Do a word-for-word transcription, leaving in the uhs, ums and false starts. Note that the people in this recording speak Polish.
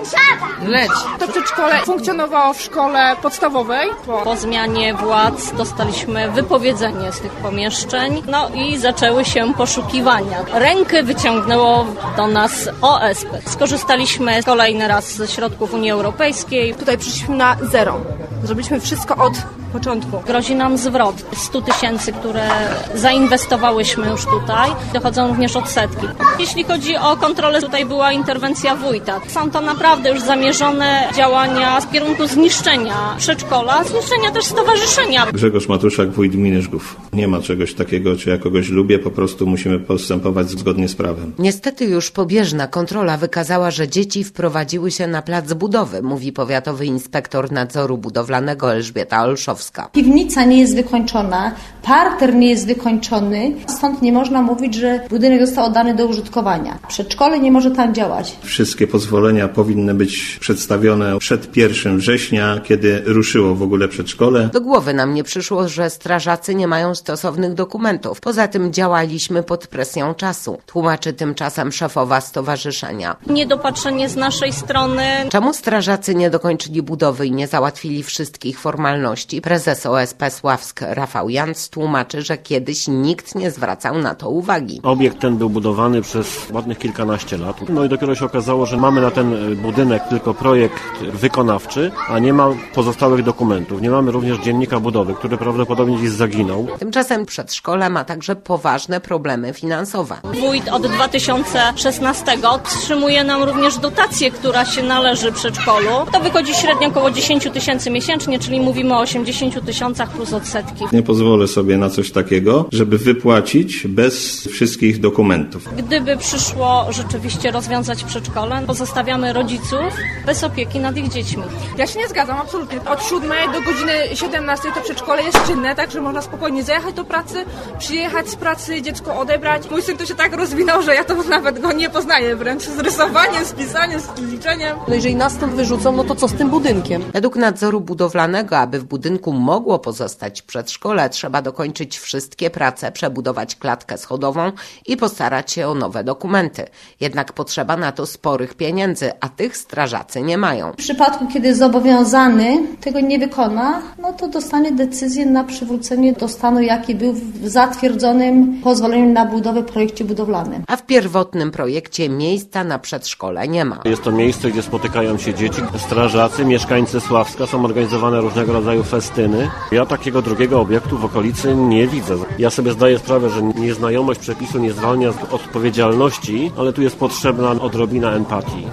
Leć. To przedszkole funkcjonowało w szkole podstawowej. Po, po zmianie władz dostaliśmy wypowiedzenie z tych pomieszczeń, no i zaczęły się poszukiwania. Rękę wyciągnęło do nas O S P. Skorzystaliśmy kolejny raz ze środków Unii Europejskiej. Tutaj przyszliśmy na zero. Zrobiliśmy wszystko od początku. Grozi nam zwrot stu tysięcy, które zainwestowałyśmy już tutaj. Dochodzą również odsetki. Jeśli chodzi o kontrolę, tutaj była interwencja wójta. Są to naprawdę już zamierzone działania w kierunku zniszczenia przedszkola, zniszczenia też stowarzyszenia. Grzegorz Matuszak, wójt gminy Żgów. Nie ma czegoś takiego, czy ja kogoś lubię, po prostu musimy postępować zgodnie z prawem. Niestety już pobieżna kontrola wykazała, że dzieci wprowadziły się na plac budowy, mówi powiatowy inspektor nadzoru budowlanego Elżbieta Olszowska. Piwnica nie jest wykończona, parter nie jest wykończony, stąd nie można mówić, że budynek został oddany do użytkowania. Przedszkole nie może tam działać. Wszystkie pozwolenia powinny być przedstawione przed pierwszym września, kiedy ruszyło w ogóle przedszkole. Do głowy nam nie przyszło, że strażacy nie mają stosownych dokumentów. Poza tym działaliśmy pod presją czasu, tłumaczy tymczasem szefowa stowarzyszenia. Niedopatrzenie z naszej strony. Czemu strażacy nie dokończyli budowy i nie załatwili wszystkich formalności? Prezes O S P Sławsk Rafał Janc tłumaczy, że kiedyś nikt nie zwracał na to uwagi. Obiekt ten był budowany przez ładnych kilkanaście lat. No i dopiero się okazało, że mamy na ten budynek tylko projekt wykonawczy, a nie ma pozostałych dokumentów. Nie mamy również dziennika budowy, który prawdopodobnie gdzieś zaginął. Tymczasem przedszkole ma także poważne problemy finansowe. Wójt od dwa tysiące szesnastego otrzymuje nam również dotację, która się należy przedszkolu. To wychodzi średnio około dziesięć tysięcy miesięcznie, czyli mówimy o osiemdziesięciu tysiącach plus odsetki. Nie pozwolę sobie na coś takiego, żeby wypłacić bez wszystkich dokumentów. Gdyby przyszło rzeczywiście rozwiązać przedszkole, pozostawiamy rodziców bez opieki nad ich dziećmi. Ja się nie zgadzam, absolutnie. Od siódmej do godziny siedemnastej to przedszkole jest czynne, tak, że można spokojnie zajechać do pracy, przyjechać z pracy, dziecko odebrać. Mój syn to się tak rozwinął, że ja to nawet go nie poznaję, wręcz z rysowaniem, z pisaniem, z liczeniem. No jeżeli nas stąd wyrzucą, no to co z tym budynkiem? Według nadzoru budowlanego, aby w budynku mogło pozostać przedszkole, trzeba dokończyć wszystkie prace, przebudować klatkę schodową i postarać się o nowe dokumenty. Jednak potrzeba na to sporych pieniędzy, a tych strażacy nie mają. W przypadku, kiedy zobowiązany tego nie wykona, no to dostanie decyzję na przywrócenie do stanu, jaki był w zatwierdzonym pozwoleniu na budowę projekcie budowlanym. A w pierwotnym projekcie miejsca na przedszkole nie ma. Jest to miejsce, gdzie spotykają się dzieci, strażacy, mieszkańcy Sławska, są organizowane różnego rodzaju festyny. Ja takiego drugiego obiektu w okolicy nie widzę. Ja sobie zdaję sprawę, że nieznajomość przepisu nie zwalnia z odpowiedzialności, ale tu jest potrzebna odrobina empatii.